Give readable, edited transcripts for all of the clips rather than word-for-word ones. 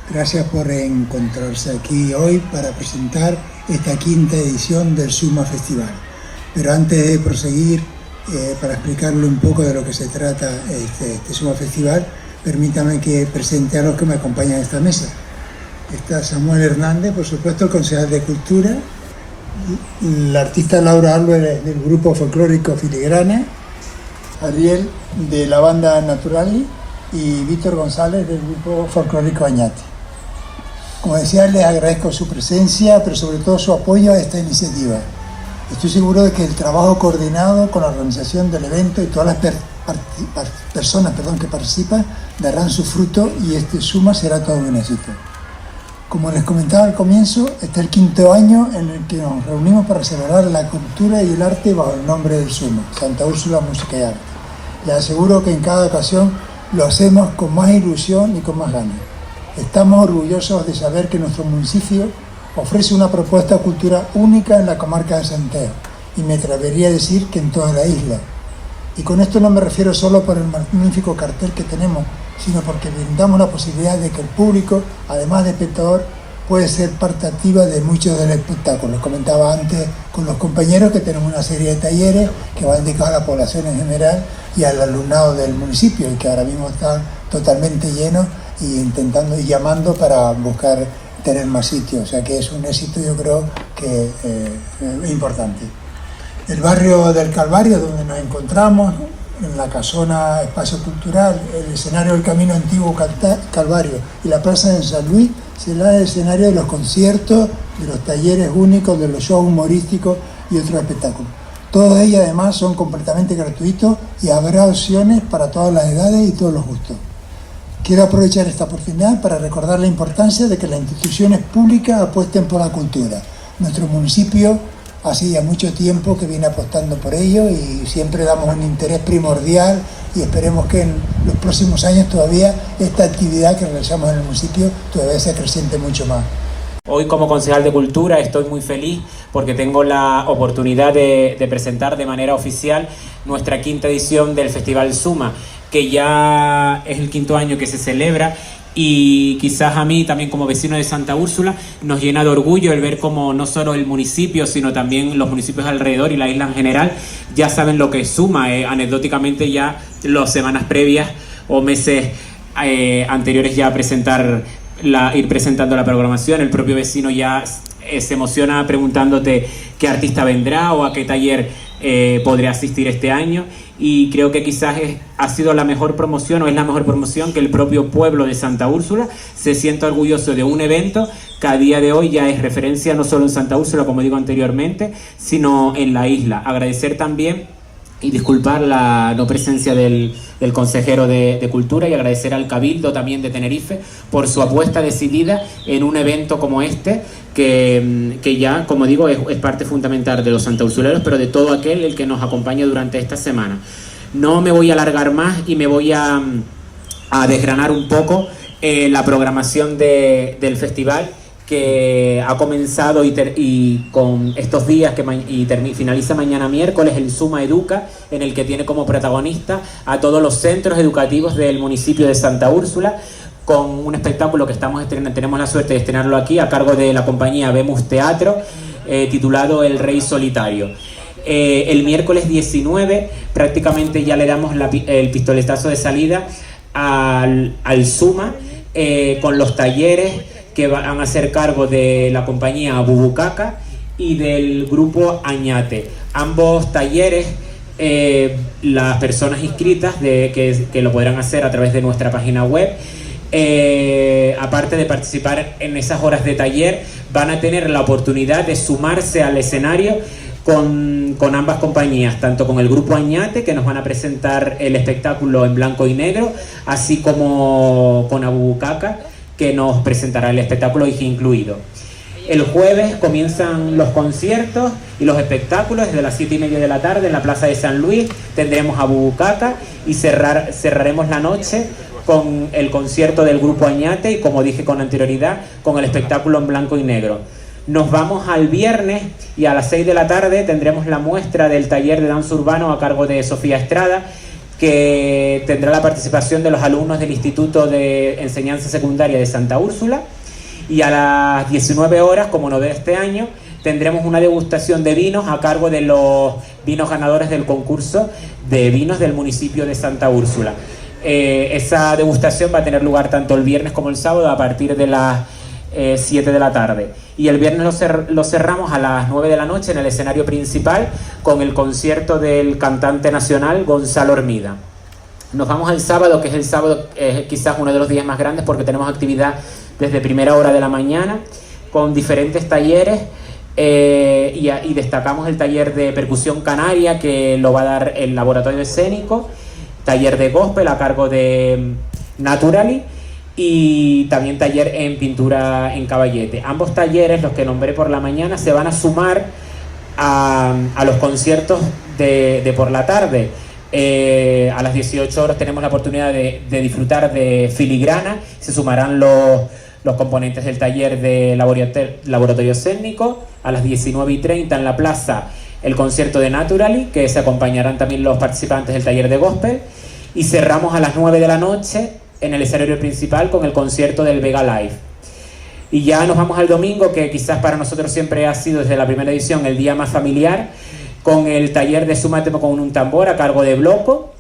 Gracias por encontrarse aquí hoy para presentar esta quinta edición del Suma Festival. Pero antes de proseguir, para explicarle un poco de lo que se trata este Suma Festival, permítame que presente a los que me acompañan en esta mesa. Está Samuel Hernández, por supuesto, el concejal de Cultura, la artista Laura Álvarez del grupo folclórico Filigrana, Ariel de la banda Naturali y Víctor González del grupo folclórico Añate. Como decía, les agradezco su presencia, pero sobre todo su apoyo a esta iniciativa. Estoy seguro de que el trabajo coordinado con la organización del evento y todas las personas que participan darán su fruto y este Suma será todo un éxito. Como les comentaba al comienzo, este es el quinto año en el que nos reunimos para celebrar la cultura y el arte bajo el nombre del Suma, Santa Úrsula Música y Arte. Les aseguro que en cada ocasión lo hacemos con más ilusión y con más ganas. Estamos orgullosos de saber que nuestro municipio ofrece una propuesta cultural única en la comarca de Santiago y me atrevería a decir que en toda la isla. Y con esto no me refiero solo por el magnífico cartel que tenemos, sino porque brindamos la posibilidad de que el público, además de espectador, puede ser parte activa de muchos del espectáculo. Les comentaba antes con los compañeros que tenemos una serie de talleres que van dedicados a la población en general y al alumnado del municipio y que ahora mismo están totalmente llenos y intentando y llamando para buscar tener más sitios, o sea que es un éxito, yo creo que importante. El barrio del Calvario, donde nos encontramos, en la casona Espacio Cultural, el escenario del Camino Antiguo Calvario y la Plaza de San Luis, será el escenario de los conciertos, de los talleres únicos, de los shows humorísticos y otros espectáculos. Todos ellos además son completamente gratuitos y habrá opciones para todas las edades y todos los gustos. Quiero aprovechar esta oportunidad para recordar la importancia de que las instituciones públicas apuesten por la cultura. Nuestro municipio hace ya mucho tiempo que viene apostando por ello y siempre damos un interés primordial y esperemos que en los próximos años todavía esta actividad que realizamos en el municipio todavía se acreciente mucho más. Hoy como concejal de Cultura estoy muy feliz porque tengo la oportunidad de presentar de manera oficial nuestra quinta edición del Festival Suma, que ya es el quinto año que se celebra y quizás a mí también como vecino de Santa Úrsula nos llena de orgullo el ver cómo no solo el municipio sino también los municipios alrededor y la isla en general ya saben lo que es Suma. Anecdóticamente ya las semanas previas o meses anteriores ya a presentar ir presentando la programación, el propio vecino ya se emociona preguntándote qué artista vendrá o a qué taller podré asistir este año, y creo que quizás ha sido la mejor promoción o es la mejor promoción que el propio pueblo de Santa Úrsula se sienta orgulloso de un evento que a día de hoy ya es referencia no solo en Santa Úrsula, como digo anteriormente, sino en la isla. Agradecer también y disculpar la no presencia del consejero de Cultura y agradecer al Cabildo también de Tenerife por su apuesta decidida en un evento como este que ya, como digo, es parte fundamental de los santaursuleros, pero de todo aquel el que nos acompaña durante esta semana. No me voy a alargar más y me voy a desgranar un poco la programación del festival, que ha comenzado y con estos días finaliza mañana miércoles el Suma Educa, en el que tiene como protagonista a todos los centros educativos del municipio de Santa Úrsula, con un espectáculo que tenemos la suerte de estrenarlo aquí a cargo de la compañía Vemos Teatro, titulado El Rey Solitario. El miércoles 19 prácticamente ya le damos el pistoletazo de salida al Suma, con los talleres que van a ser cargo de la compañía Bubucaca y del grupo Añate. Ambos talleres, las personas inscritas que lo podrán hacer a través de nuestra página web, aparte de participar en esas horas de taller, van a tener la oportunidad de sumarse al escenario con ambas compañías, tanto con el grupo Añate, que nos van a presentar el espectáculo en blanco y negro, así como con Abubucaca, que nos presentará el espectáculo incluido. El jueves comienzan los conciertos y los espectáculos desde las 7:30 de la tarde en la Plaza de San Luis. Tendremos a Bubucaca y cerraremos la noche con el concierto del grupo Añate y, como dije con anterioridad, con el espectáculo en blanco y negro. Nos vamos al viernes y a las 6 de la tarde tendremos la muestra del taller de danza urbano a cargo de Sofía Estrada, que tendrá la participación de los alumnos del Instituto de Enseñanza Secundaria de Santa Úrsula, y a las 19 horas, como novedad este año, tendremos una degustación de vinos a cargo de los vinos ganadores del concurso de vinos del municipio de Santa Úrsula. Esa degustación va a tener lugar tanto el viernes como el sábado a partir de las 7 de la tarde. Y el viernes lo cerramos a las 9 de la noche en el escenario principal con el concierto del cantante nacional Gonzalo Hermida. Nos vamos al sábado, que es el sábado quizás uno de los días más grandes porque tenemos actividad desde primera hora de la mañana con diferentes talleres. Y destacamos el taller de percusión canaria que lo va a dar el laboratorio escénico, taller de gospel a cargo de Naturally y también taller en pintura en caballete. Ambos talleres, los que nombré por la mañana, se van a sumar a los conciertos de por la tarde. A las 18 horas tenemos la oportunidad de disfrutar de filigrana. Se sumarán los componentes del taller de laboratorio escénico. A las 19:30 en la plaza el concierto de Naturally, que se acompañarán también los participantes del taller de gospel, y cerramos a las 9 de la noche en el escenario principal con el concierto del Vega Live. Y ya nos vamos al domingo, que quizás para nosotros siempre ha sido desde la primera edición el día más familiar, con el taller de Súmate con un tambor a cargo de Bloco.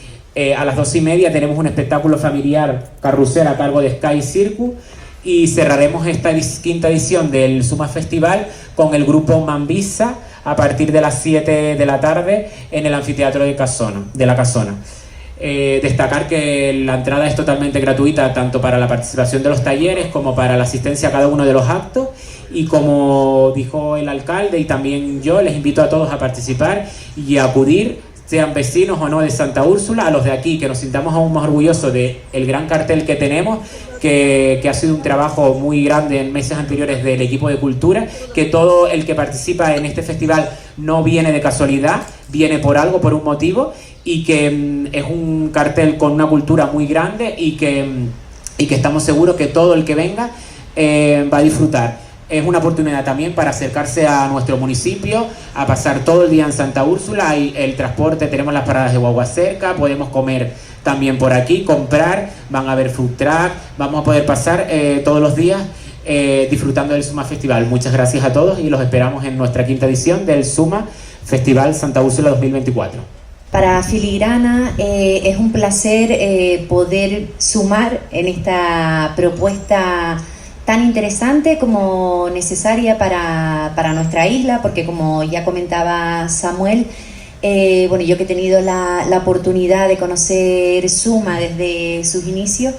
A las 2:30 tenemos un espectáculo familiar carrusel a cargo de Sky Circus. Y cerraremos esta quinta edición del Suma Festival con el grupo Mambisa a partir de las 7 de la tarde en el anfiteatro de la Casona. Destacar que la entrada es totalmente gratuita tanto para la participación de los talleres como para la asistencia a cada uno de los actos, y como dijo el alcalde y también yo, les invito a todos a participar y a acudir, sean vecinos o no de Santa Úrsula, a los de aquí, que nos sintamos aún más orgullosos del gran cartel que tenemos, que ha sido un trabajo muy grande en meses anteriores del equipo de cultura, que todo el que participa en este festival no viene de casualidad, viene por algo, por un motivo, y que es un cartel con una cultura muy grande y que estamos seguros que todo el que venga va a disfrutar. Es una oportunidad también para acercarse a nuestro municipio, a pasar todo el día en Santa Úrsula. Hay el transporte, tenemos las paradas de guagua cerca, podemos comer también por aquí, comprar, van a haber food truck, vamos a poder pasar todos los días disfrutando del Suma Festival. Muchas gracias a todos y los esperamos en nuestra quinta edición del Suma Festival Santa Úrsula 2024. Para Filigrana es un placer poder sumar en esta propuesta tan interesante como necesaria para nuestra isla, porque como ya comentaba Samuel, bueno, yo que he tenido la oportunidad de conocer Suma desde sus inicios,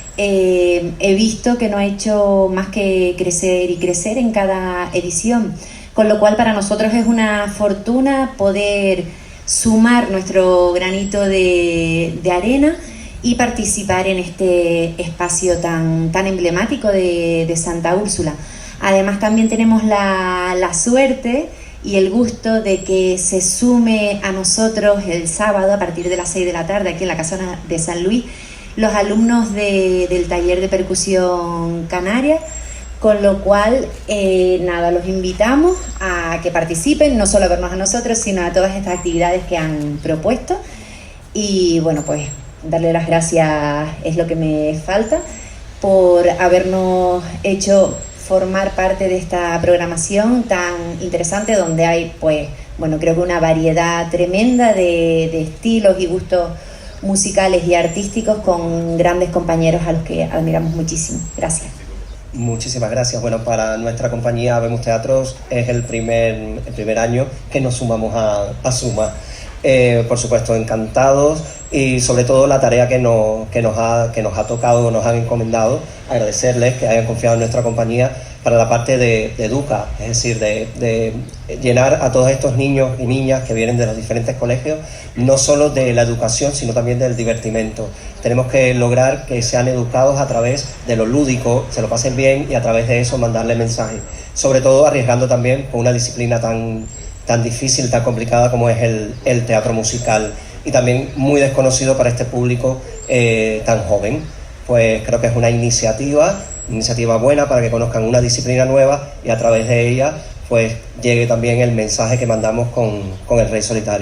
he visto que no ha hecho más que crecer y crecer en cada edición, con lo cual para nosotros es una fortuna poder sumar nuestro granito de arena y participar en este espacio tan emblemático de Santa Úrsula. Además también tenemos la suerte y el gusto de que se sume a nosotros el sábado a partir de las 6 de la tarde aquí en la Casona de San Luis los alumnos del taller de percusión canaria, con lo cual nada, los invitamos a que participen, no solo a vernos a nosotros, sino a todas estas actividades que han propuesto. Y bueno, pues darle las gracias es lo que me falta por habernos hecho formar parte de esta programación tan interesante, donde hay, pues, bueno, creo que una variedad tremenda de estilos y gustos musicales y artísticos con grandes compañeros a los que admiramos muchísimo. Gracias. Muchísimas gracias. Bueno, para nuestra compañía Habemos Teatros es el primer año que nos sumamos a Suma. Por supuesto, encantados, y sobre todo la tarea que nos ha tocado, nos han encomendado, agradecerles que hayan confiado en nuestra compañía para la parte de educa, es decir, de llenar a todos estos niños y niñas que vienen de los diferentes colegios, no solo de la educación, sino también del divertimento. Tenemos que lograr que sean educados a través de lo lúdico, se lo pasen bien y a través de eso mandarle mensajes, sobre todo arriesgando también con una disciplina tan difícil, tan complicada como es el teatro musical, y también muy desconocido para este público tan joven. Pues creo que es una iniciativa buena para que conozcan una disciplina nueva y a través de ella pues llegue también el mensaje que mandamos con el Rey Solitario.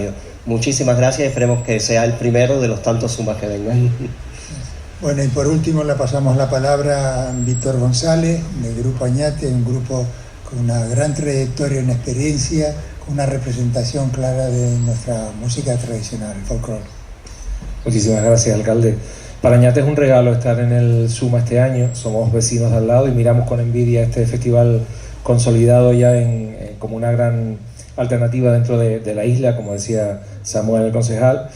muchísimas gracias y esperemos que sea el primero de los tantos sumas que vengan. Bueno, y por último le pasamos la palabra a Víctor González, del Grupo Añate, un grupo con una gran trayectoria en experiencia, con una representación clara de nuestra música tradicional, el folclore. Muchísimas gracias, alcalde. Para Añate es un regalo estar en el Suma este año, somos vecinos de al lado y miramos con envidia este festival consolidado ya como una gran alternativa dentro de la isla, como decía Samuel, el concejal,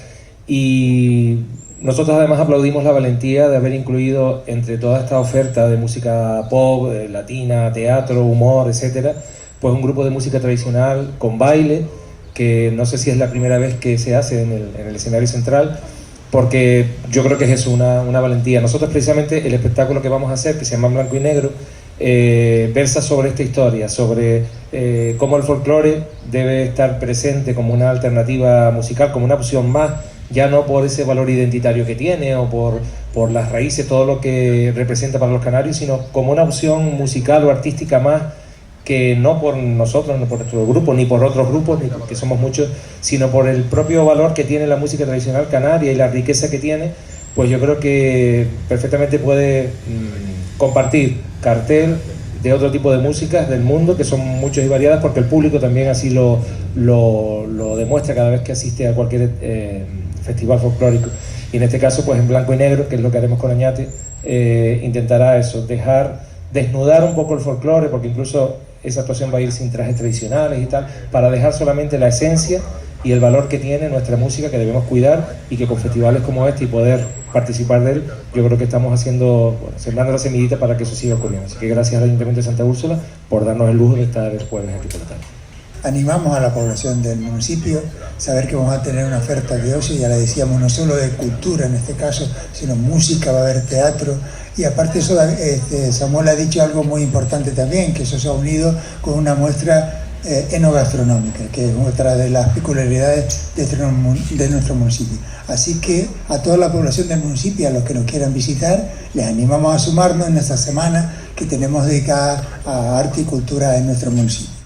y nosotros además aplaudimos la valentía de haber incluido entre toda esta oferta de música pop, latina, teatro, humor, etcétera, pues un grupo de música tradicional con baile, que no sé si es la primera vez que se hace en el escenario central, porque yo creo que es eso, una valentía. Nosotros precisamente el espectáculo que vamos a hacer, que se llama Blanco y Negro, versa sobre esta historia, sobre cómo el folclore debe estar presente como una alternativa musical, como una opción más, ya no por ese valor identitario que tiene o por las raíces, todo lo que representa para los canarios, sino como una opción musical o artística más, que no por nosotros, no por nuestro grupo, ni por otros grupos, ni porque somos muchos, sino por el propio valor que tiene la música tradicional canaria y la riqueza que tiene, pues yo creo que perfectamente puede compartir cartel de otro tipo de músicas del mundo, que son muchos y variadas, porque el público también así lo demuestra cada vez que asiste a cualquier festival folclórico. Y en este caso, pues en Blanco y Negro, que es lo que haremos con Añate, intentará eso, desnudar un poco el folclore, porque incluso esa actuación va a ir sin trajes tradicionales y tal, para dejar solamente la esencia y el valor que tiene nuestra música, que debemos cuidar, y que con festivales como este y poder participar de él, yo creo que estamos sembrando la semillita para que eso siga ocurriendo. Así que gracias al Ayuntamiento de Santa Úrsula por darnos el lujo de estar el jueves aquí por la tarde. Animamos a la población del municipio, saber que vamos a tener una oferta de ocio, ya le decíamos, no solo de cultura en este caso, sino música, va a haber teatro, y aparte de eso, Samuel ha dicho algo muy importante también, que eso se ha unido con una muestra enogastronómica, que es otra de las peculiaridades de nuestro municipio. Así que a toda la población del municipio, a los que nos quieran visitar, les animamos a sumarnos en esta semana que tenemos dedicada a arte y cultura en nuestro municipio.